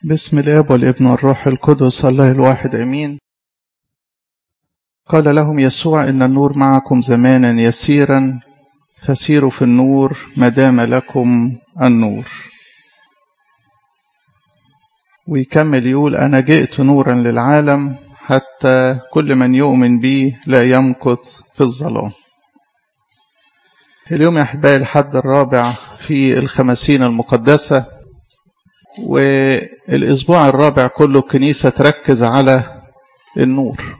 بسم الآب والابن والروح القدس الله الواحد أمين. قال لهم يسوع إن النور معكم زمانا يسيرا فسيروا في النور ما دام لكم النور. ويكمل يقول أنا جئت نورا للعالم حتى كل من يؤمن بي لا يمكث في الظلام. اليوم يا أحبائي الحد الرابع في الخمسين المقدسة، والأسبوع الرابع كله الكنيسة تركز على النور.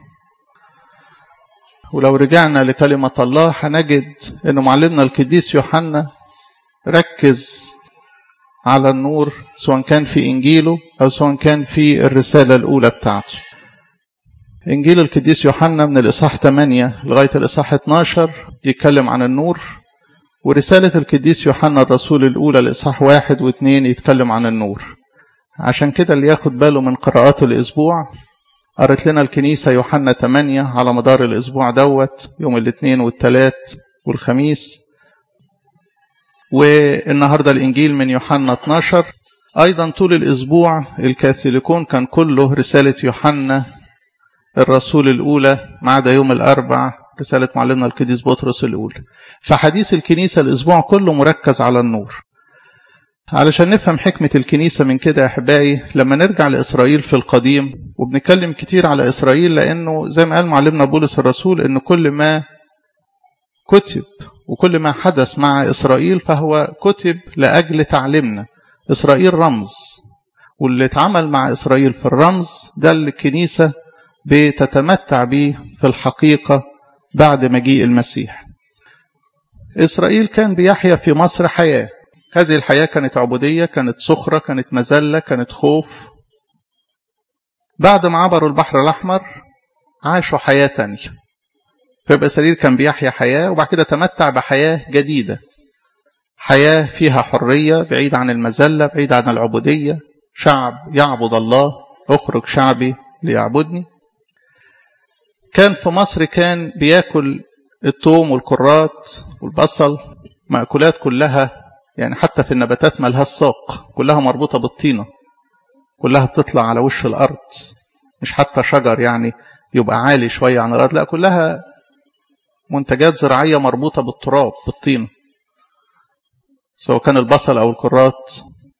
ولو رجعنا لكلمة الله هنجد أن معلمنا القديس يوحنا ركز على النور سواء كان في إنجيله أو سواء كان في الرسالة الأولى بتاعته. إنجيل القديس يوحنا من الإصحاح 8 لغاية الإصحاح 12 يتكلم عن النور، ورسالة القديس يوحنا الرسول الأولى الإصحاح 1 و2 يتكلم عن النور. عشان كده اللي ياخد باله من قراءات الأسبوع قرأت لنا الكنيسة يوحنا 8 على مدار الأسبوع دوت يوم الاثنين والثلاث والخميس، والنهاردة الإنجيل من يوحنا 12. أيضا طول الأسبوع الكاثوليكون كان كله رسالة يوحنا الرسول الأولى ما عدا يوم الأربع رسالة معلمنا القديس بطرس الأولى. فحديث الكنيسة الأسبوع كله مركز على النور. علشان نفهم حكمة الكنيسة من كده يا أحبائي، لما نرجع لإسرائيل في القديم، وبنتكلم كتير على إسرائيل لأنه زي ما قال معلمنا بولس الرسول إن كل ما كتب وكل ما حدث مع إسرائيل فهو كتب لأجل تعليمنا. إسرائيل رمز، واللي اتعمل مع إسرائيل في الرمز ده اللي الكنيسة بتتمتع به في الحقيقة بعد مجيء المسيح. إسرائيل كان بيحيا في مصر حياة، هذه الحياة كانت عبودية، كانت سخرة، كانت مذلة، كانت خوف. بعد ما عبروا البحر الأحمر عاشوا حياة تانية. فيبقى إسرائيل كان بيحيا حياة وبعد كده تمتع بحياة جديدة، حياة فيها حرية بعيد عن المذلة، بعيد عن العبودية، شعب يعبد الله، اخرج شعبي ليعبدني. كان في مصر كان بياكل الثوم والكرات والبصل، مأكولات كلها يعني حتى في النباتات ملهاش ساق، كلها مربوطة بالطينة، كلها بتطلع على وش الأرض، مش حتى شجر يعني يبقى عالي شوية عن الأرض، لا كلها منتجات زراعية مربوطة بالتراب بالطينة، سواء كان البصل أو الكرات.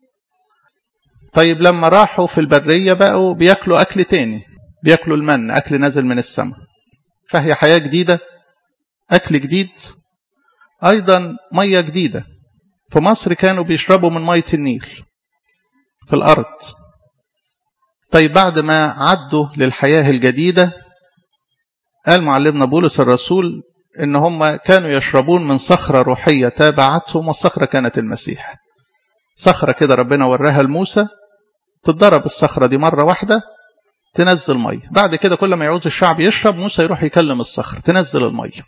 طيب لما راحوا في البرية بقوا بياكلوا أكل تاني، بياكلوا المن، أكل نازل من السماء، فهي حياة جديدة، أكل جديد، أيضا مية جديدة. في مصر كانوا بيشربوا من مية النيل في الأرض. طيب بعد ما عدوا للحياة الجديدة قال معلمنا بولس الرسول إن هم كانوا يشربون من صخرة روحية تابعتهم، والصخرة كانت المسيح. صخرة كده ربنا وراها لموسى، تتضرب الصخرة دي مرة واحدة تنزل مية، بعد كده كل ما يعوز الشعب يشرب موسى يروح يكلم الصخرة تنزل المية.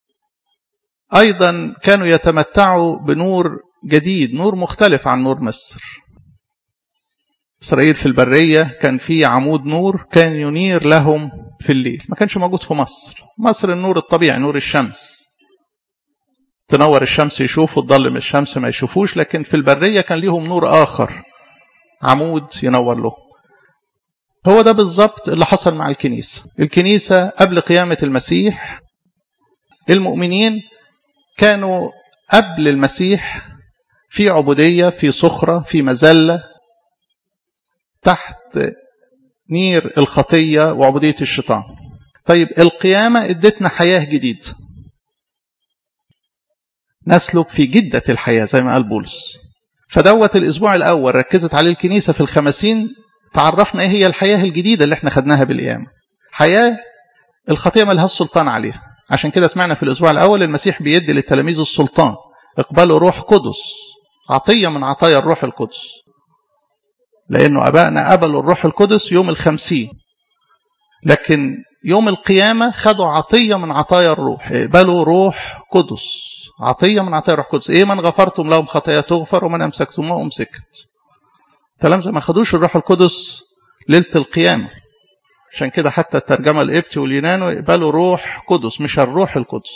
أيضا كانوا يتمتعوا بنور جديد، نور مختلف عن نور مصر. إسرائيل في البرية كان في عمود نور كان ينير لهم في الليل، ما كانش موجود في مصر. مصر النور الطبيعي نور الشمس، تنور الشمس يشوفوا، تضلم الشمس ما يشوفوش، لكن في البرية كان ليهم نور آخر، عمود ينور له. هو ده بالضبط اللي حصل مع الكنيسة. الكنيسة قبل قيامة المسيح المؤمنين كانوا قبل المسيح في عبودية، في صخرة، في مذلة، تحت نير الخطية وعبودية الشيطان. طيب القيامة ادتنا حياة جديدة، نسلك في جدة الحياة زي ما قال بولس. فدوت الأسبوع الأول ركزت عليه الكنيسة في الخمسين، تعرفنا ايه هي الحياة الجديدة اللي احنا خدناها بالقيامة. حياة الخطية ملهاش سلطان عليها. عشان كده سمعنا في الأسبوع الأول المسيح بيدي للتلاميذ السلطان، اقبلوا روح قدس، عطية من عطايا الروح القدس، لأنه أبائنا قبلوا الروح القدس يوم 50، لكن يوم القيامة خدوا عطية من عطايا الروح، اقبلوا روح قدس، عطية من عطايا الروح القدس. إيه؟ من غفرتم لهم خطايا تغفر، ومن أمسكتم أمسكت. تلامذة ما خدوش الروح القدس ليلة القيامة، عشان كده حتى الترجمة القبطي واليوناني اقبلوا روح قدس مش الروح القدس.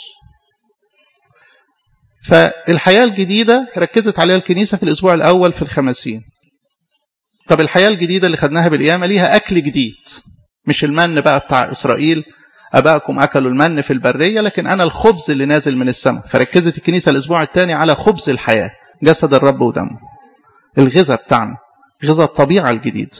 فالحياة الجديدة ركزت عليها الكنيسة في الأسبوع الأول في الخمسين. طب الحياة الجديدة اللي خدناها بالقيامة ليها أكل جديد، مش المن بقى بتاع إسرائيل، أباءكم أكلوا المن في البرية، لكن أنا الخبز اللي نازل من السماء. فركزت الكنيسة الأسبوع الثاني على خبز الحياة، جسد الرب ودمه، الغذاء بتاعنا، غذاء الطبيعة الجديد.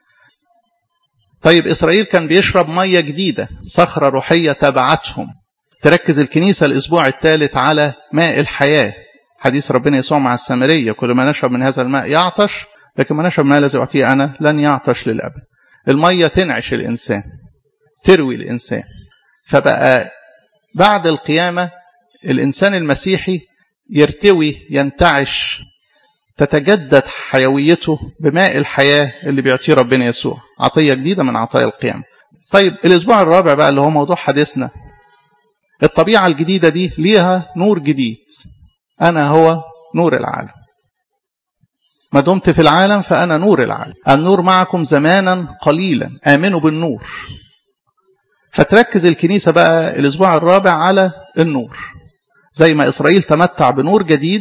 طيب إسرائيل كان بيشرب مية جديدة، صخرة روحية تبعتهم. تركز الكنيسة الأسبوع الثالث على ماء الحياة، حديث ربنا يسوع مع السامرية: كل ما نشرب من هذا الماء يعطش، لكن ما نشرب ما الذي أعطيه أنا لن يعطش للأبد. المية تنعش الإنسان، تروي الإنسان. فبقى بعد القيامة الإنسان المسيحي يرتوي، ينتعش، تتجدد حيويته بماء الحياة اللي بيعطيه ربنا يسوع، عطية جديدة من عطايا القيامة. طيب الأسبوع الرابع بقى اللي هو موضوع حديثنا، الطبيعة الجديدة دي ليها نور جديد. أنا هو نور العالم، ما دمت في العالم فأنا نور العالم، النور معكم زمانا قليلا، آمنوا بالنور. فتركز الكنيسة بقى الأسبوع الرابع على النور. زي ما إسرائيل تمتع بنور جديد،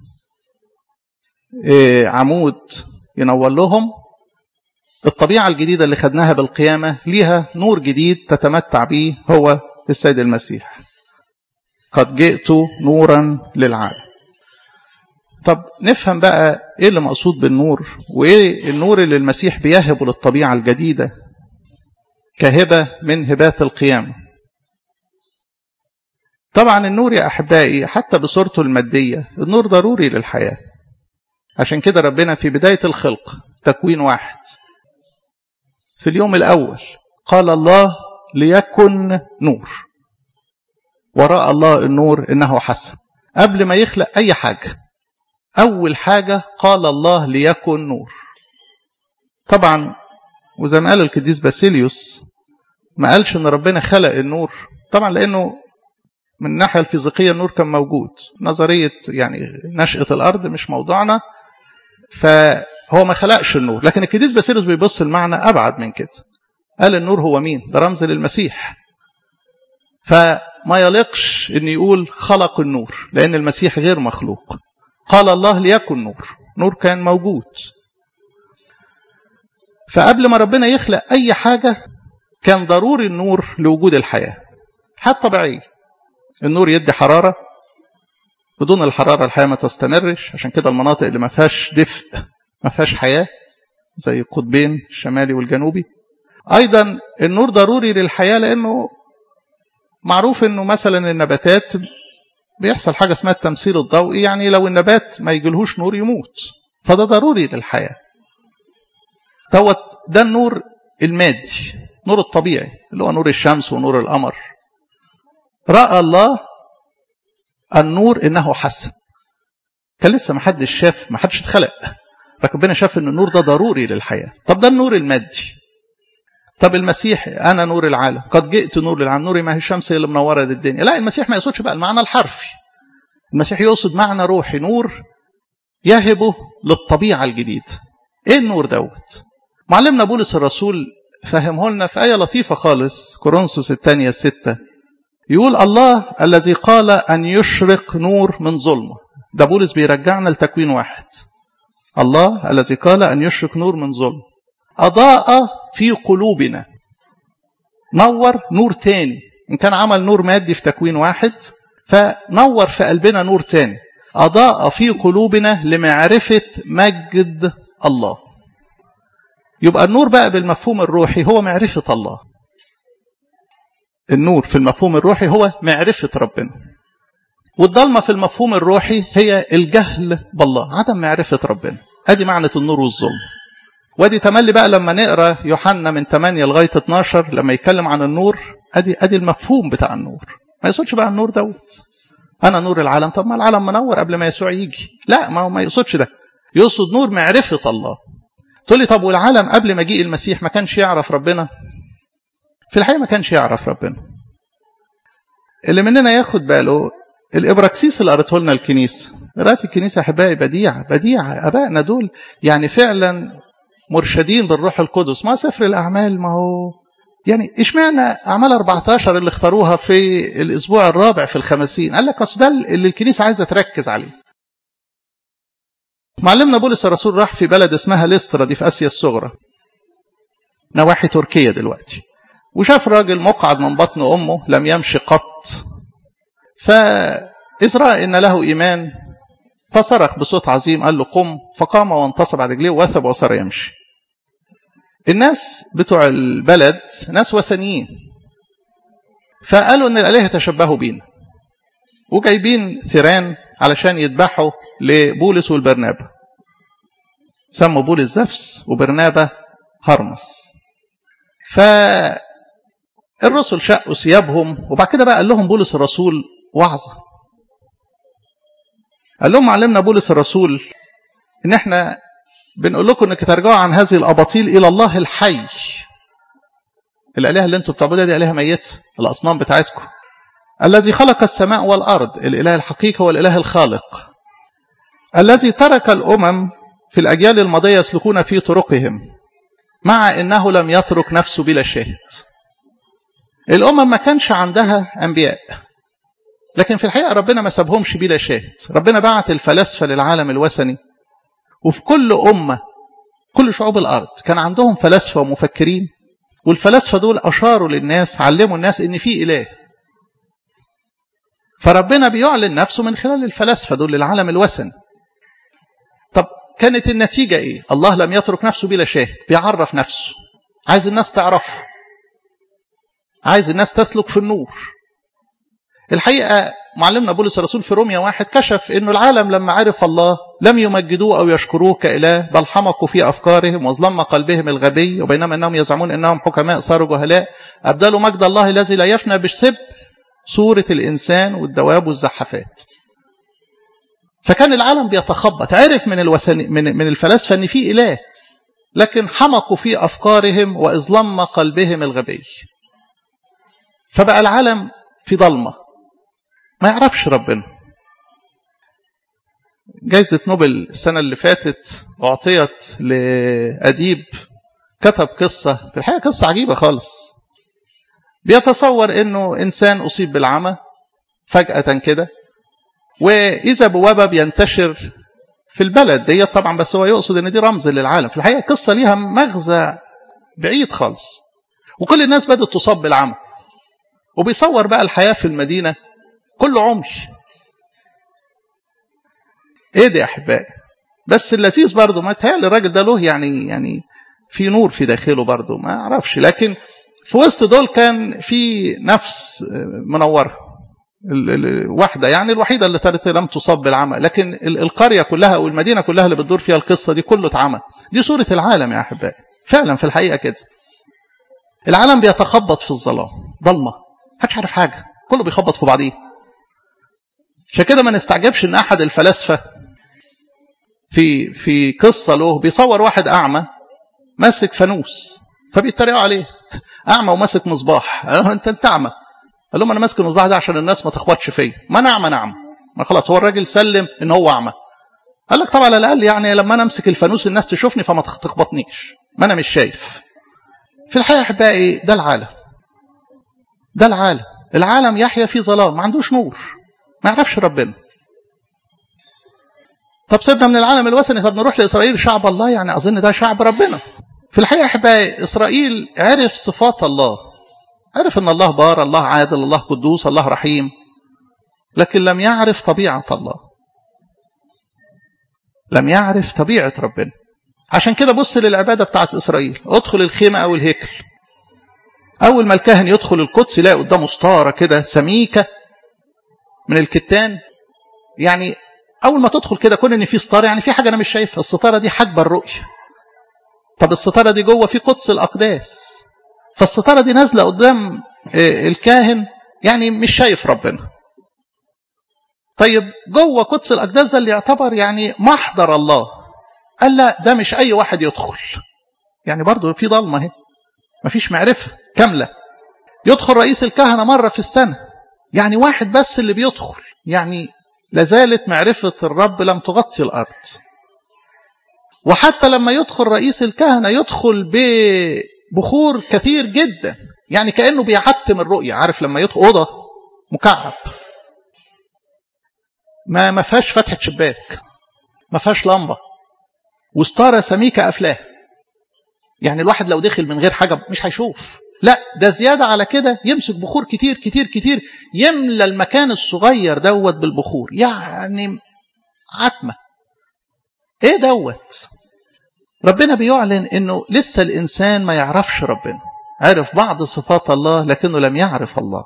عمود ينور لهم، الطبيعة الجديدة اللي خدناها بالقيامة ليها نور جديد تتمتع به، هو السيد المسيح. قد جئت نورا للعالم. طب نفهم بقى ايه اللي مقصود بالنور، وايه النور اللي المسيح بيهبه للطبيعة الجديدة كهبة من هبات القيامة. طبعا النور يا أحبائي حتى بصورته المادية النور ضروري للحياة. عشان كده ربنا في بداية الخلق، تكوين 1، في اليوم الأول قال الله ليكن نور، ورأى الله النور إنه حسن. قبل ما يخلق أي حاجة، أول حاجة قال الله ليكن نور. طبعا وزي ما قال القديس باسيليوس، ما قالش إن ربنا خلق النور، طبعا لأنه من الناحية الفيزيقية النور كان موجود، نظرية يعني نشأة الأرض مش موضوعنا، فهو ما خلقش النور. لكن القديس باسيليوس بيبص المعنى أبعد من كده، قال النور هو مين؟ ده رمز للمسيح. فما يليقش إن يقول خلق النور، لأن المسيح غير مخلوق. قال الله ليكن نور، نور كان موجود. فقبل ما ربنا يخلق أي حاجة كان ضروري النور لوجود الحياة. حتى طبيعي النور يدي حرارة، بدون الحرارة الحياة ما تستمرش. عشان كده المناطق اللي ما فيهاش دفء ما فيهاش حياة، زي القطبين الشمالي والجنوبي. أيضا النور ضروري للحياة، لأنه معروف أنه مثلا النباتات بيحصل حاجة اسمها التمثيل الضوئي، يعني لو النبات ما يجيلهوش نور يموت، فده ضروري للحياة. ده النور المادي، نور الطبيعي اللي هو نور الشمس ونور القمر. رأى الله النور إنه حسن. كان لسه ما حدش شاف، ما حدش اتخلق، ربنا شاف إن النور ده ضروري للحياة. طب ده النور المادي. طب المسيح أنا نور العالم، قد جئت نور للعالم، نوري ما هي الشمس اللي منورة الدنيا. لا، المسيح ما يقصدش بقى المعنى الحرفي، المسيح يقصد معنى روحي، نور يهبه للطبيعة الجديدة. إيه النور دوت؟ معلمنا بولس الرسول فهمه لنا في آية لطيفة خالص، كورنثوس الثانية 6، يقول الله الذي قال أن يشرق نور من ظلمة. ده بولس بيرجعنا لتكوين 1. الله الذي قال أن يشرق نور من ظلمة أضاء في قلوبنا، نور نور تاني. إن كان عمل نور مادي في تكوين 1، فنور في قلبنا نور تاني، أضاء في قلوبنا لمعرفة مجد الله. يبقى النور بقى بالمفهوم الروحي هو معرفة الله. النور في المفهوم الروحي هو معرفة ربنا، والضلمة في المفهوم الروحي هي الجهل بالله، عدم معرفة ربنا. ادي معنى النور والظلم. وادي تملي بقى لما نقرأ يوحنا من 8 لغاية 12 لما يتكلم عن النور، ادي المفهوم بتاع النور. ما يقصدش بقى النور دوت انا نور العالم، طب ما العالم منور قبل ما يسوع يجي. لا، ما يقصدش ده، يقصد نور معرفة الله. تقول لي طب والعالم قبل مجيء المسيح ما كانش يعرف ربنا؟ في الحقيقة ما كانش يعرف ربنا. اللي مننا ياخد باله الإبراكسيس اللي قرأته لنا الكنيسة، قرأت الكنيسة أحبائي بديعة أبائنا دول يعني فعلا مرشدين بالروح القدس. ما سفر الأعمال، ما هو يعني اشمعنى أعمال 14 اللي اختاروها في الأسبوع الرابع في الخمسين؟ قال لك أصل ده اللي الكنيسة عايزة تركز عليه. معلمنا بولس الرسول راح في بلد اسمها ليسترا، دي في آسيا الصغرى، نواحي تركيا دلوقتي، وشاف راجل مقعد من بطن أمه لم يمشي قط، فإذ رأى إن له إيمان فصرخ بصوت عظيم، قال له قم، فقام وانتصب على رجليه وثب وصار يمشي. الناس بتوع البلد ناس وثنيين، فقالوا إن الآلهة تشبهوا بينا، وجايبين ثيران علشان يذبحوا لبولس والبرنابا، سموا بولس زفس وبرنابا هرمس. فالرسل شقوا ثيابهم، وبعد كده بقى قال لهم بولس الرسول وعظة، قال لهم معلمنا بولس الرسول ان احنا بنقول لكم انك ترجعوا عن هذه الاباطيل الى الله الحي. الالهه اللي انتم بتعبدوها دي الهه ميته، الاصنام بتاعتكم، الذي خلق السماء والارض، الاله الحقيقي والاله الخالق، الذي ترك الامم في الاجيال الماضيه يسلكون في طرقهم، مع انه لم يترك نفسه بلا شاهد. الامم ما كانش عندها انبياء، لكن في الحقيقه ربنا ما سابهمش بلا شاهد. ربنا بعت الفلاسفه للعالم الوثني، وفي كل امه، كل شعوب الارض كان عندهم فلاسفه ومفكرين، والفلاسفه دول اشاروا للناس، علموا الناس ان في اله. فربنا بيعلن نفسه من خلال الفلاسفه دول للعالم الوثني. طب كانت النتيجه ايه؟ الله لم يترك نفسه بلا شاهد، بيعرف نفسه، عايز الناس تعرفه، عايز الناس تسلك في النور. الحقيقه معلمنا بولس الرسول في روميا 1 كشف انه العالم لما عرف الله لم يمجدوه او يشكروه كاله، بل حمقوا في افكارهم وظلم قلبهم الغبي، وبينما انهم يزعمون انهم حكماء صاروا جهلاء، ابدلوا مجد الله الذي لا يفنى بالسب صوره الانسان والدواب والزحافات. فكان العالم بيتخبط، عرف من الفلاسفه ان في اله، لكن حمقوا في افكارهم واظلم قلبهم الغبي. فبقى العالم في ضلمه، ما يعرفش ربنا. جائزة نوبل السنة اللي فاتت أعطيت لأديب كتب قصة، في الحقيقة قصة عجيبة خالص. بيتصور أنه إنسان أصيب بالعمى فجأة كده، وإذا بوابة بينتشر في البلد دي طبعا، بس هو يقصد أن دي رمز للعالم. في الحقيقة قصة ليها مغزى بعيد خالص، وكل الناس بدأت تصاب بالعمى، وبيصور بقى الحياة في المدينة كله عمي. ايه ده يا احبائي؟ بس اللذيذ برضه، ما تهيألي الراجل ده له يعني في نور في داخله برضه، ما اعرفش، لكن في وسط دول كان في نفس منوره، واحده يعني الوحيده اللي لم تصاب بالعمى، لكن القريه كلها او المدينه كلها اللي بتدور فيها القصه دي كله اتعمى. دي صوره العالم يا احبائي، فعلا في الحقيقه كده. العالم بيتخبط في الظلام، ضلمه، محدش عارف حاجه، كله بيخبط في بعضيه. عشان كده ما نستعجبش ان احد الفلاسفه في قصه له بيصور واحد اعمى ماسك فانوس، فبيتريقوا عليه، اعمى وماسك مصباح، انت اعمى. قال لهم انا ماسك المصباح ده عشان الناس ما تخبطش فيا، ما انا اعمى نعم، ما خلاص هو الراجل سلم ان هو اعمى. قال لك طبعا على الاقل يعني لما انا امسك الفانوس الناس تشوفني فما تخبطنيش، ما انا مش شايف. في الحقيقه احبائي ده العالم، ده العالم يحيا في ظلام، ما عندوش نور، ما يعرفش ربنا. طب سيبنا من العالم الوثني، طب نروح لإسرائيل شعب الله، يعني أظن ده شعب ربنا. في الحقيقة أحبائي إسرائيل عرف صفات الله، عرف أن الله بار، الله عادل، الله قدوس، الله رحيم، لكن لم يعرف طبيعة الله، لم يعرف طبيعة ربنا. عشان كده بص للعبادة بتاعت إسرائيل، ادخل الخيمة أو الهيكل، أول ما الكاهن يدخل القدس يلاقي قدامه ستارة كده سميكة من الكتان، يعني أول ما تدخل كده كون إن في ستارة يعني في حاجة أنا مش شايفها، الستارة دي حجب الرؤية. طب الستارة دي جوه في قدس الأقداس، فالستارة دي نازلة قدام الكاهن يعني مش شايف ربنا. طيب جوه قدس الأقداس ده اللي يعتبر يعني محضر الله، قال لا ده مش أي واحد يدخل، يعني برضو في ضلمة اهي، مفيش معرفة كاملة. يدخل رئيس الكهنة مرة في السنة، يعني واحد بس اللي بيدخل، يعني لازالت معرفة الرب لم تغطي الأرض. وحتى لما يدخل رئيس الكهنة يدخل ببخور كثير جدا، يعني كأنه بيعتم الرؤية. عارف لما يدخل أوضة مكعب ما فيهاش فتحة شباك، ما فيهاش لمبة، وستارة سميكة قافلاه. يعني الواحد لو دخل من غير حاجة مش هيشوف. لا، ده زيادة على كده يمسك بخور كتير كتير كتير، يملى المكان الصغير دوت بالبخور، يعني عتمة. ايه دوت؟ ربنا بيعلن انه لسه الانسان ما يعرفش ربنا، عرف بعض صفات الله لكنه لم يعرف الله.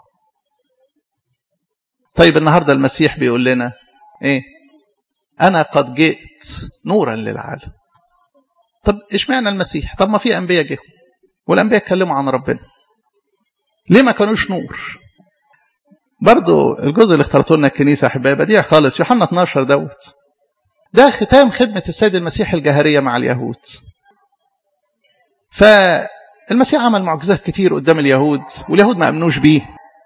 طيب النهاردة المسيح بيقول لنا ايه؟ انا قد جئت نورا للعالم. طب اشمعنى المسيح؟ طب ما في انبياء جه والانبياء اتكلموا عن ربنا، ليه ما كانوش نور؟ برضو الجزء اللي اختارته لنا الكنيسه احبائي بديع خالص. يوحنا 12 دوت ده ختام خدمه السيد المسيح الجاهريه مع اليهود. فالمسيح عمل معجزات كتير قدام اليهود واليهود ما امنوش بيه.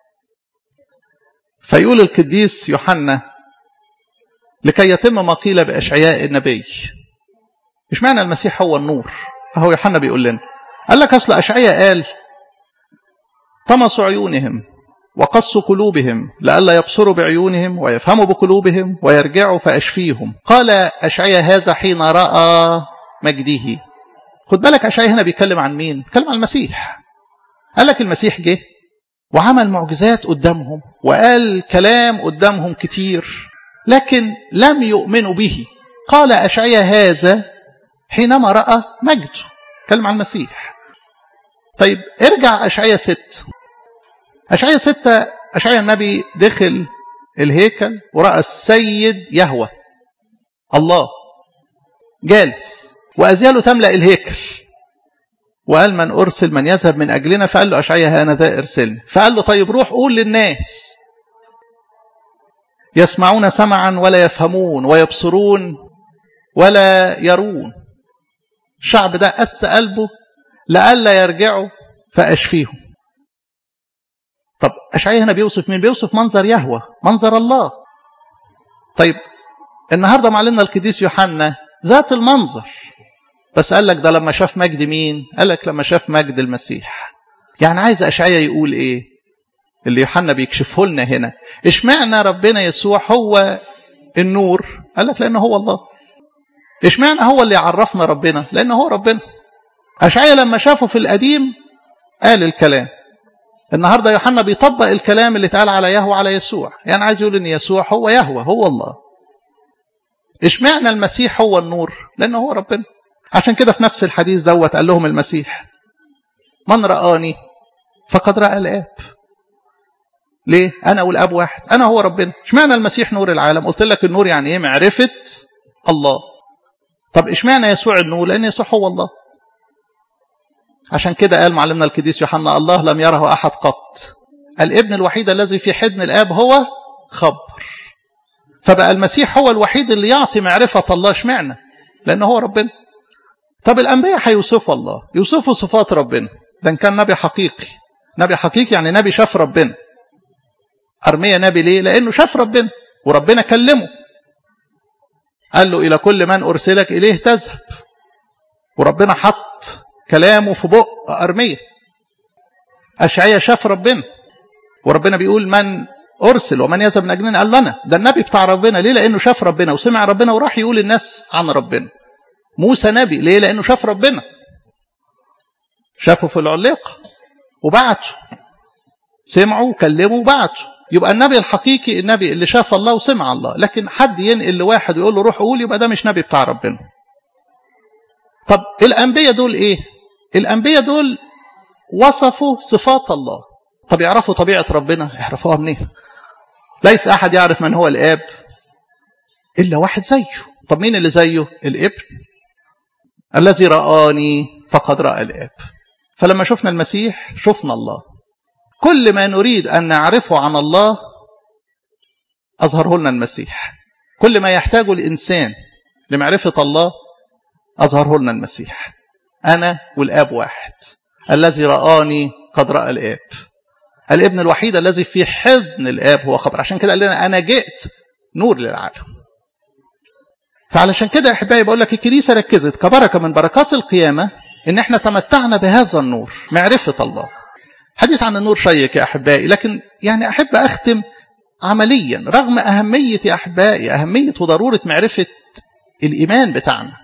فيقول القديس يوحنا لكي يتم ما قيل باشعياء النبي. مش معنى المسيح هو النور؟ فهو يوحنا بيقول لنا، قال لك اصل اشعياء قال طمسوا عيونهم وقصوا قلوبهم لئلا يبصروا بعيونهم ويفهموا بقلوبهم ويرجعوا فاشفيهم. قال اشعياء هذا حين راى مجده. خد بالك اشعياء هنا بيتكلم عن مين؟ بيتكلم عن المسيح. قال لك المسيح جه وعمل معجزات قدامهم وقال كلام قدامهم كتير لكن لم يؤمنوا به. قال اشعياء هذا حينما راى مجده، كلم عن المسيح. طيب ارجع اشعياء 6. اشعياء 6 اشعياء النبي دخل الهيكل وراى السيد يهوه الله جالس وازياله تملا الهيكل، وقال من ارسل من يذهب من اجلنا؟ فقال له اشعياء ها انا ذا ارسلني. فقال له طيب روح قول للناس يسمعون سمعا ولا يفهمون ويبصرون ولا يرون. الشعب ده قس قلبه لئلا يرجعوا فاشفيهم. طب اشعياء هنا بيوصف مين؟ بيوصف منظر يهوه، منظر الله. طيب النهارده معلمنا القديس يوحنا ذات المنظر، بس قال لك ده لما شاف مجد مين؟ قال لك لما شاف مجد المسيح. يعني عايز اشعياء يقول ايه اللي يوحنا بيكشفه لنا هنا؟ اشمعنى ربنا يسوع هو النور؟ قال لك لانه هو الله. اشمعنى هو اللي يعرفنا ربنا؟ لانه هو ربنا. اشعياء لما شافه في القديم قال الكلام، النهارده يوحنا بيطبق الكلام اللي اتقال على يهوه على يسوع. يعني عايز يقول ان يسوع هو يهوه، هو الله. اشمعنى المسيح هو النور؟ لانه هو ربنا. عشان كده في نفس الحديث دوت قال لهم المسيح من رآني فقد رأى الآب. ليه؟ انا والاب واحد، انا هو ربنا. اشمعنى المسيح نور العالم؟ قلت لك النور يعني ايه؟ معرفه الله. طب اشمعنى يسوع النور؟ لان يسوع هو الله. عشان كده قال معلمنا القديس يوحنا الله لم يره احد قط، الابن الوحيد الذي في حضن الاب هو خبر. فبقى المسيح هو الوحيد اللي يعطي معرفه الله. اشمعنى؟ لانه هو ربنا. طب الانبياء هيوصفوا الله، يوصفوا صفات ربنا. ده كان نبي حقيقي. نبي حقيقي يعني نبي شاف ربنا. أرميا نبي ليه؟ لانه شاف ربنا وربنا كلمه، قال له الى كل من ارسلك اليه تذهب، وربنا حط كلامه في بق أرميا. أشعياء شاف ربنا وربنا بيقول من أرسل ومن يذهب من أجلنا؟ قال لنا ده النبي بتاع ربنا. ليه؟ لأنه شاف ربنا وسمع ربنا وراح يقول الناس عن ربنا. موسى نبي ليه؟ لأنه شاف ربنا، شافه في العليقة وبعته، سمعوا وكلموا وبعته. يبقى النبي الحقيقي النبي اللي شاف الله وسمع الله. لكن حد ينقل لواحد ويقول له روح قول، يبقى ده مش نبي بتاع ربنا. طب الأنبياء دول إيه؟ الأنبياء دول وصفوا صفات الله. طب يعرفوا طبيعة ربنا؟ يعرفوها منين؟ ليس أحد يعرف من هو الآب إلا واحد زيه. طب مين اللي زيه؟ الابن الذي رآني فقد رأى الآب. فلما شفنا المسيح شفنا الله. كل ما نريد أن نعرفه عن الله أظهره لنا المسيح. كل ما يحتاجه الإنسان لمعرفة الله أظهره لنا المسيح. أنا والآب واحد، الذي رآني قد رأى الآب. الابن الوحيد الذي في حضن الآب هو خبر. عشان كده قال لنا أنا جئت نور للعالم. فعلشان كده يا أحبائي بقول لك الكنيسة ركزت كبركة من بركات القيامة إن احنا تمتعنا بهذا النور، معرفة الله. حديث عن النور شيق يا أحبائي، لكن يعني أحب أختم عمليا رغم أهمية يا أحبائي، أهمية وضرورة معرفة الإيمان بتاعنا.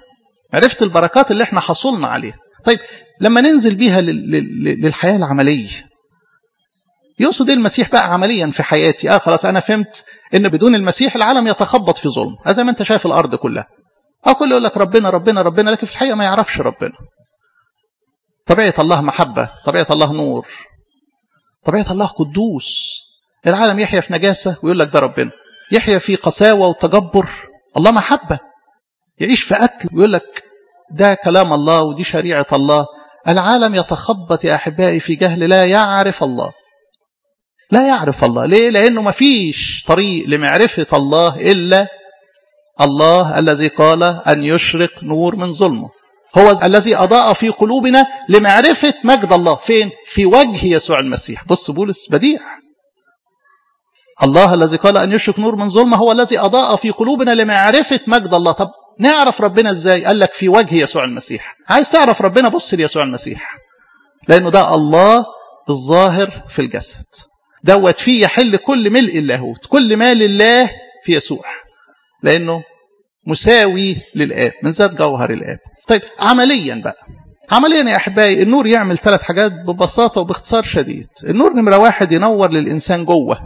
عرفت البركات اللي احنا حصلنا عليها. طيب لما ننزل بيها للحياة العملية، يقصد المسيح بقى عمليا في حياتي. خلاص أنا فهمت إن بدون المسيح العالم يتخبط في ظلم، زي ما أنت شايف الأرض كلها. كل يقول لك ربنا ربنا ربنا، لكن في الحقيقة ما يعرفش ربنا. طبيعة الله محبة، طبيعة الله نور، طبيعة الله قدوس. العالم يحيا في نجاسة ويقول لك ده ربنا، يحيا في قساوة وتجبر، الله محبة. يعيش في قتل ويقول لك ده كلام الله ودي شريعة الله. العالم يتخبط يا أحبائي في جهل، لا يعرف الله، لا يعرف الله. ليه؟ لأنه ما فيش طريق لمعرفة الله إلا الله الذي قال أن يشرق نور من ظلمه. هو الذي أضاء في قلوبنا لمعرفة مجد الله. فين؟ في وجه يسوع المسيح. بص بولس بديع، الله الذي قال أن يشرق نور من ظلمه هو الذي أضاء في قلوبنا لمعرفة مجد الله. طب نعرف ربنا إزاي؟ قال لك في وجه يسوع المسيح. عايز تعرف ربنا؟ بص ليسوع المسيح، لأنه ده الله الظاهر في الجسد، دوت فيه يحل كل ملء اللاهوت، كل ما لله في يسوع، لأنه مساوي للآب من ذات جوهر الآب. طيب عمليا بقى، عمليا يا أحبائي النور يعمل 3 حاجات ببساطة وباختصار شديد. النور نمرة 1 ينور للإنسان جوه.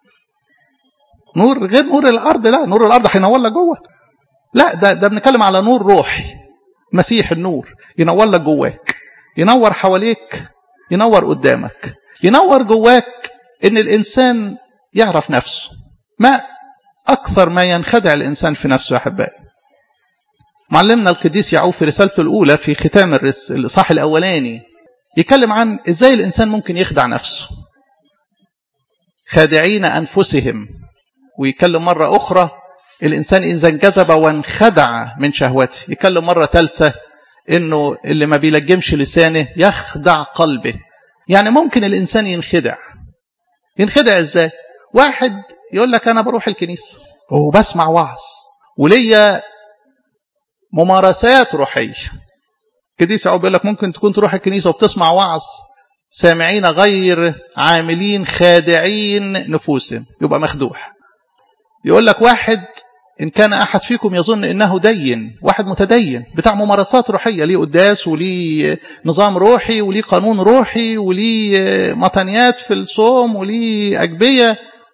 نور غير نور الأرض، لا نور الأرض هينور لك جوه، لا ده بنتكلم على نور روحي. مسيح النور ينور لك جواك، ينور حواليك، ينور قدامك، ينور جواك. إن الإنسان يعرف نفسه. ما أكثر ما ينخدع الإنسان في نفسه يا أحبائي. معلمنا القديس يعقوب في رسالته الأولى في ختام الإصحاح الأولاني يتكلم عن إزاي الإنسان ممكن يخدع نفسه. خادعين أنفسهم. ويكلم مرة أخرى الإنسان إذا انجذب وانخدع من شهوته. يكلم مرة ثالثة إنه اللي ما بيلجمش لسانه يخدع قلبه. يعني ممكن الإنسان ينخدع. ينخدع إزاي؟ واحد يقول لك أنا بروح الكنيسة وبسمع وعظ وليا ممارسات روحية. القديس يعقوب بيقول لك ممكن تكون تروح الكنيسة وبتسمع وعظ، سامعين غير عاملين خادعين نفوسهم، يبقى مخدوع. يقول لك واحد إن كان أحد فيكم يظن إنه دين، واحد متدين بتاع ممارسات روحية، ليه قداس وليه نظام روحي وليه قانون روحي وليه مطنيات في الصوم وليه أجبية،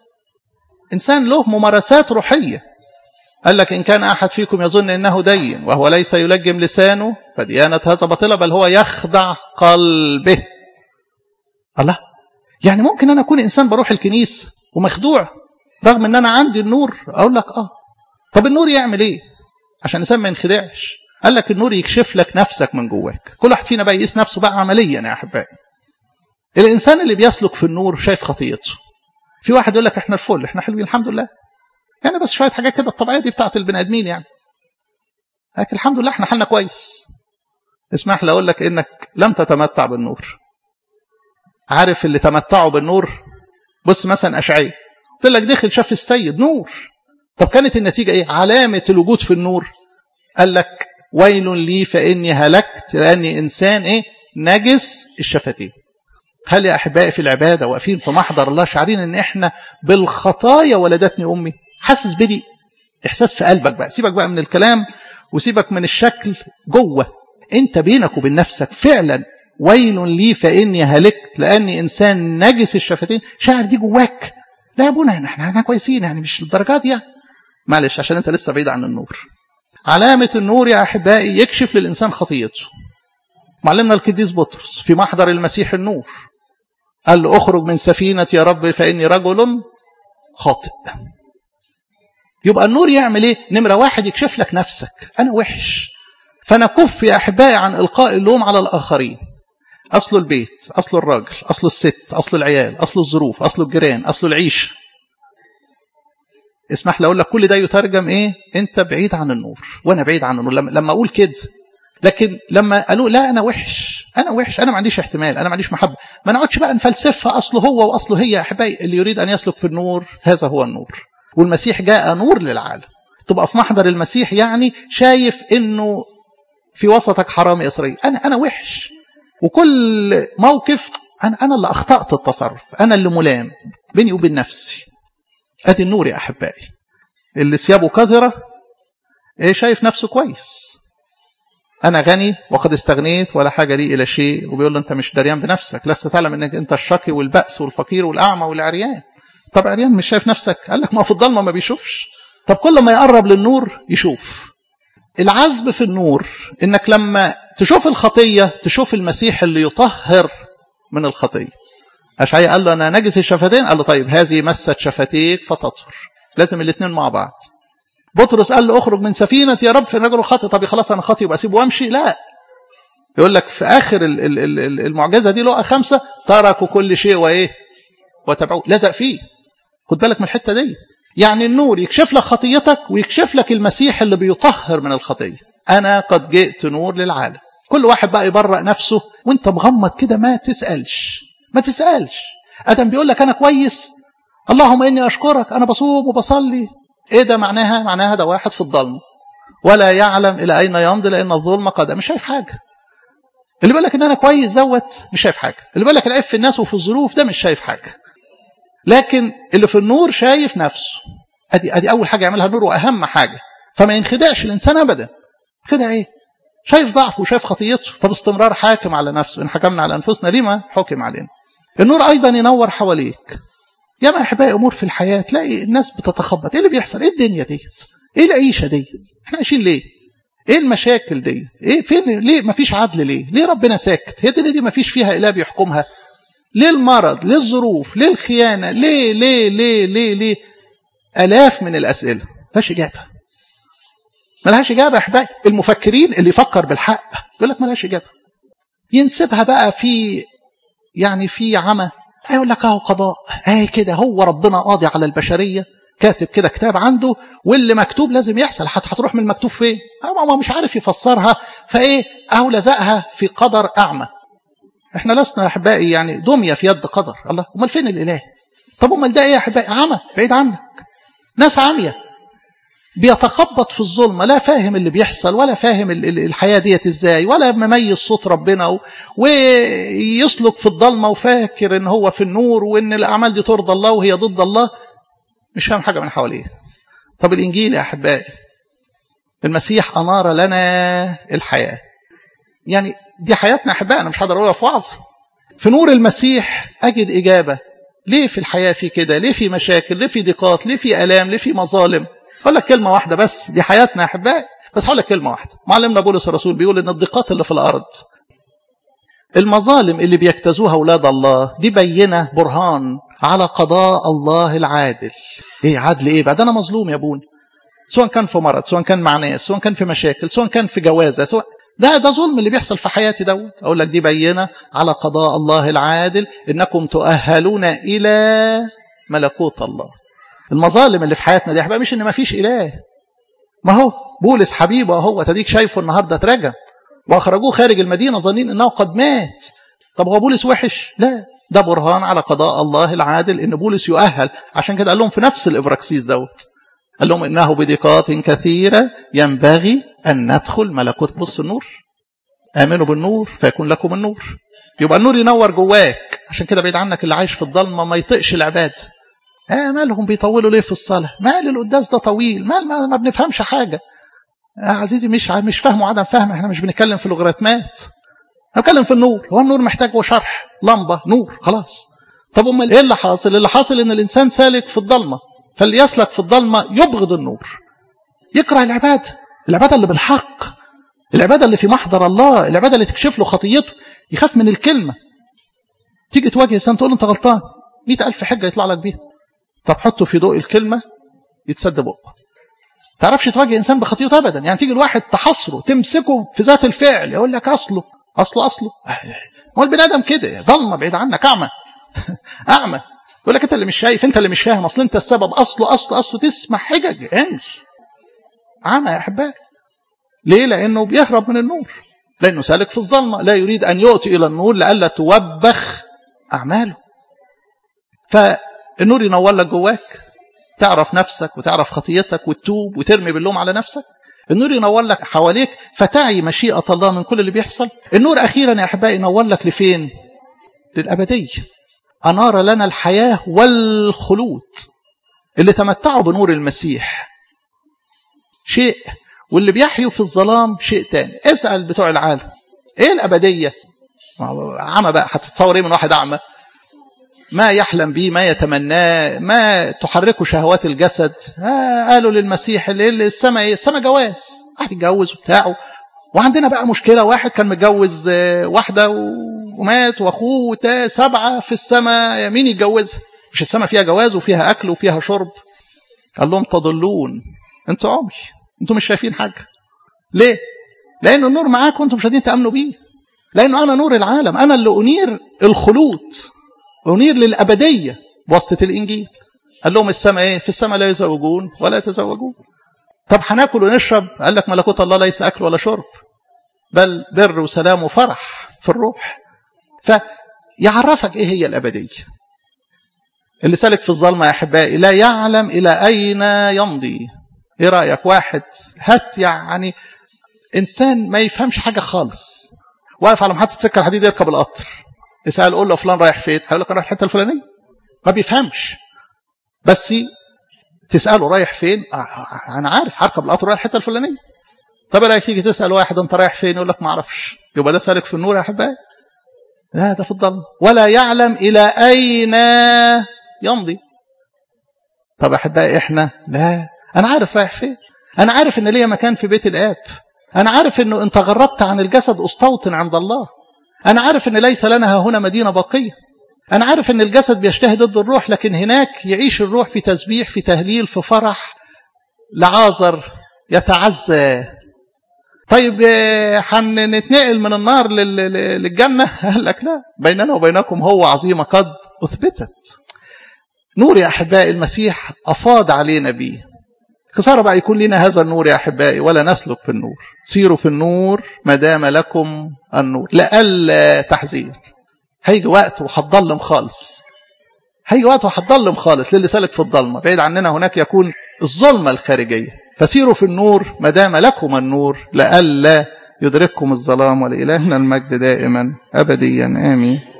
إنسان له ممارسات روحية. قال لك إن كان أحد فيكم يظن إنه دين وهو ليس يلجم لسانه فديانة هذا باطلة، بل هو يخدع قلبه. الله، يعني ممكن أنا أكون إنسان بروح الكنيسة ومخدوع رغم إن أنا عندي النور؟ أقول لك طب النور يعمل إيه عشان الإنسان ما ينخدعش؟ قال لك النور يكشف لك نفسك من جواك. كل واحد فينا بقى يقيس نفسه بقى عمليا يا أحبائي. الإنسان اللي بيسلك في النور شايف خطيئته. في واحد يقول لك إحنا الفل، إحنا حلوين الحمد لله، يعني بس شوية حاجات كده الطبيعية دي بتاعت البني آدمين يعني، لكن الحمد لله إحنا حالنا كويس. اسمح لي أقول لك إنك لم تتمتع بالنور. عارف اللي تمتعوا بالنور؟ بص مثلا أشعياء، قلت لك دخل شاف السيد نور. طب كانت النتيجة إيه؟ علامة الوجود في النور. قال لك ويل لي فإني هلكت لأني إنسان نجس الشفتين. هل يا أحبائي في العبادة واقفين في محضر الله شعرين إن إحنا بالخطايا ولدتني أمي؟ حاسس بدي إحساس في قلبك بقى، سيبك بقى من الكلام وسيبك من الشكل، جوه أنت بينك وبين نفسك فعلا ويل لي فإني هلكت لأني إنسان نجس الشفتين. شاعر دي جواك؟ لا يا ابونا احنا كويسين يعني، مش للدرجات دي يعني. معلش عشان انت لسه بعيد عن النور. علامة النور يا أحبائي يكشف للإنسان خطيئته. معلمنا القديس بطرس في محضر المسيح النور قال له اخرج من سفينة يا رب فإني رجل خاطئ. يبقى النور يعمل ايه؟ نمرة 1 يكشف لك نفسك، أنا وحش، فأنا كف يا أحبائي عن إلقاء اللوم على الآخرين. أصل البيت، أصل الراجل، أصل الست، أصل العيال، أصل الظروف، أصل الجيران، أصل العيش. اسمح لي أقول لك كل ده يترجم أنت بعيد عن النور وأنا بعيد عن النور لما أقول كده. لكن لما قالوا لا أنا وحش، أنا ما عنديش احتمال، أنا ما عنديش محبة، ما نقعدش بقى نفلسفها أصله هو وأصله هي. يا أحبائي اللي يريد أن يسلك في النور هذا هو النور، والمسيح جاء نور للعالم. تبقى في محضر المسيح يعني شايف إنه في وسطك حرامي إسرائيل، أنا وحش، وكل موقف أنا اللي أخطأت التصرف، أنا اللي ملام بيني وبين نفسي. أدي النور يا أحبائي. اللي ثيابه كثرة شايف نفسه كويس، أنا غني وقد استغنيت ولا حاجة لي إلى شيء، وبيقول له أنت مش دريان بنفسك، لست تعلم أنك أنت الشقي والبأس والفقير والأعمى والعريان. طب عريان مش شايف نفسك؟ قال لك ما في الضلمة ما بيشوفش. طب كل ما يقرب للنور يشوف. العذب في النور إنك لما تشوف الخطية تشوف المسيح اللي يطهر من الخطية. أشعياء قال له أنا نجس الشفتين، قال له طيب هذه مست شفتيك فتطهر. لازم الاثنين مع بعض. بطرس قال له اخرج من سفينة يا رب في الرجل خاطئ، طب خلاص أنا خاطئ يبقى أسيبه وأمشي؟ لا، يقول لك في آخر المعجزة دي لقى 5 تركوا كل شيء وإيه وتبعوه. لزق فيه. خد بالك من الحتة دي. يعني النور يكشف لك خطيتك ويكشف لك المسيح اللي بيطهر من الخطية. أنا قد جئت نور للعالم. كل واحد بقى يبرأ نفسه وانت مغمض كده، ما تسألش. آدم بيقول لك أنا كويس، اللهم إني أشكرك، أنا بصوم وبصلي. إيه ده معناها؟ معناها ده واحد في الظلم ولا يعلم إلى أين يمضي لأن الظلم قد مش شايف حاجة. اللي بيقول لك إن أنا كويس دوت مش شايف حاجة. اللي بيقول لك العيب في الناس وفي الظروف ده مش شايف حاجة. لكن اللي في النور شايف نفسه. أدي أول حاجة يعملها النور وأهم حاجة. فما ينخدعش الإنسان أبدا. خدع إيه؟ شايف ضعفه وشايف خطيته، فباستمرار حاكم على نفسه. إن حكمنا على أنفسنا لما حكم علينا. النور أيضا ينور حواليك. يا ما أحبائي أمور في الحياة تلاقي الناس بتتخبط. إيه اللي بيحصل؟ إيه الدنيا ديت؟ إيه العيشة ديت؟ إحنا عايشين ليه؟ إيه المشاكل ديت؟ إيه فين؟ ليه مفيش عدل؟ ليه ربنا ساكت؟ هي الدنيا دي مفيش فيها إله بيحكمها؟ ليه المرض؟ ليه الظروف؟ ليه الخيانة؟ ليه آلاف من الأسئلة ملهاش إجابة. ملهاش إجابة يا أحبائي. المفكرين اللي يفكر بالحق يقول لك ملهاش إجابة. ينسبها بقى في عمى. يقول لك اهو قضاء، كده هو ربنا قاضي على البشرية، كاتب كده كتاب عنده، واللي مكتوب لازم يحصل. هتروح من المكتوب فين؟ ما مش عارف يفسرها، فايه اهو لزقها في قدر اعمى. احنا لسنا يا احبائي يعني دمية في يد قدر الله. امال فين الاله؟ طب امال ده ايه يا احبائي؟ عمى بعيد عنك. ناس عامية بيتخبط في الظلمة، لا فاهم اللي بيحصل ولا فاهم الحياة ديت ازاي، ولا مميز صوت ربنا، ويسلك في الظلمة وفاكر ان هو في النور، وان الاعمال دي ترضى الله وهي ضد الله. مش فاهم حاجة من حواليه. طب الانجيل يا احبائي، المسيح انار لنا الحياة. يعني دي حياتنا يا احبائي. انا مش هقدر اقولها في وعظ. في نور المسيح اجد اجابة. ليه في الحياة في كده؟ ليه في مشاكل؟ ليه في ضيقات؟ ليه في الام؟ ليه في مظالم؟ هقول لك كلمة واحدة بس، دي حياتنا يا أحبائي. بس هقول لك كلمة واحدة. معلمنا بولس الرسول بيقول إن الضيقات اللي في الأرض، المظالم اللي بيجتازوها أولاد الله، دي بينة برهان على قضاء الله العادل. إيه عدل إيه؟ بعد أنا مظلوم يا أبونا، سواء كان في مرض، سواء كان مع ناس، سواء كان في مشاكل، سواء كان في جوازة، ده ظلم اللي بيحصل في حياتي دوت. أقول لك دي بينة على قضاء الله العادل، إنكم تؤهلون إلى ملكوت الله. المظالم اللي في حياتنا دي احبائي مش ان ما فيش اله. ما هو بولس حبيبه هو تديك شايفه النهارده اترجم واخرجوه خارج المدينه ظنين انه قد مات. طب هو بولس وحش؟ لا، ده برهان على قضاء الله العادل ان بولس يؤهل. عشان كده قال لهم في نفس الابراكسيس دوت، قال لهم انه بضيقات كثيره ينبغي ان ندخل ملكوت. بص النور، امنوا بالنور فيكون لكم النور. يبقى النور ينور جواك. عشان كده بعيد عنك اللي عايش في الضلمه ما يطقش العباد. مالهم بيطولوا ليه في الصلاة؟ مال القداس ده طويل؟ ما بنفهمش حاجة. عزيزي مش فاهم وعدم فهم. احنا مش بنتكلم في لوغاريتمات، بنتكلم في النور. هو النور محتاج شرح؟ لمبة نور خلاص. طب امال ايه اللي حاصل؟ اللي حاصل ان الانسان سالك في الضلمة، فاللي يسلك في الضلمة يبغض النور، يكره العبادة اللي بالحق، العبادة اللي في محضر الله، العبادة اللي تكشف له خطيته، يخاف من الكلمة. تيجي تواجه انسان تقول له انت غلطان، 100,000 حجة يطلع لك بيها. طب حطه في ضوء الكلمة يتسد بقه. تعرفش تواجه إنسان بخطيئته أبدا. يعني تيجي الواحد تحصره تمسكه في ذات الفعل يقول لك أصله هو البني آدم كده ضلمة بعيد عنك، أعمى. يقول لك أنت اللي مش شايف، أنت اللي مش فاهم، أصل أنت السبب، أصله تسمع حجج عمى يا أحبائي. ليه؟ لأنه بيهرب من النور، لأنه سالك في الظلمة، لا يريد أن يؤتي إلى النور لئلا توبخ أعماله. النور ينور لك جواك، تعرف نفسك وتعرف خطيتك وتتوب وترمي باللوم على نفسك. النور ينور لك حواليك فتعي مشيئة الله من كل اللي بيحصل. النور أخيرا يا أحبائي ينور لك لفين؟ للأبدية. أنار لنا الحياة والخلود اللي تمتعوا بنور المسيح. شيء واللي بيحيوا في الظلام شيء تاني. اسأل بتوع العالم ايه الأبدية؟ عمى بقى، هتتصور ايه من واحد أعمى؟ ما يحلم به، ما يتمناه، ما تحركه شهوات الجسد. قالوا للمسيح السماء ايه؟ السماء جواز، واحد يتجوز وبتاعه. وعندنا بقى مشكلة، واحد كان متجوز واحدة ومات، واخوه 7 في السماء، مين يتجوزها؟ مش السماء فيها جواز وفيها أكل وفيها شرب؟ قال لهم تضلون، انتوا عمي، انتوا مش شايفين حاجة. ليه؟ لأن النور معاكم وانتم مش قادرين تأمنوا بيه. لأنه أنا نور العالم، أنا اللي أنير الخلود، أنير للأبدية بواسطة الإنجيل. قال لهم السماء ايه؟ في السماء لا يزوجون ولا يتزوجون. طب هناكل ونشرب؟ قال لك ملكوت الله ليس أكل ولا شرب، بل بر وسلام وفرح في الروح. فيعرفك ايه هي الأبدية. اللي سالك في الظلمة يا أحبائي لا يعلم إلى أين يمضي. ايه رأيك؟ واحد هات يعني إنسان ما يفهمش حاجة خالص، واقف على محطة سكة الحديد يركب القطر، يسأل قول له فلان رايح فين؟ هيقول لك رايح الحتة الفلانية. ما بيفهمش، بس تسأله رايح فين؟ أنا عارف هركب القطر رايح الحتة الفلانية. طب لا تيجي تسأل واحد أنت رايح فين؟ يقول لك ما أعرفش. يبقى ده سالك في النور يا أحبائي؟ لا، ده في الظلم. ولا يعلم إلى أين يمضي. طب أحبائي إحنا لا، أنا عارف رايح فين، أنا عارف إن ليا مكان في بيت الآب، أنا عارف إنه أنت غربت عن الجسد أستوطن عند الله، أنا عارف إن ليس لنا هنا مدينة باقية، أنا عارف إن الجسد بيجتهد ضد الروح، لكن هناك يعيش الروح في تسبيح، في تهليل، في فرح. لعازر يتعزى. طيب هنتنقل من النار للجنة؟ قال لك لا، بيننا وبينكم هو عظيمة قد أثبتت. نور يا أحبائي المسيح أفاض علينا بيه. خسارة بقى يكون لنا هذا النور يا أحبائي ولا نسلك في النور. سيروا في النور ما دام لكم النور لألا تحزين. هيجي وقت وهتضلم خالص، هيجي وقت وهتضلم خالص للي سالك في الضلمة. بعيد عننا هناك يكون الظلمة الخارجية. فسيروا في النور ما دام لكم النور لألا يدرككم الظلام. ولإلهنا المجد دائما أبديا آمين.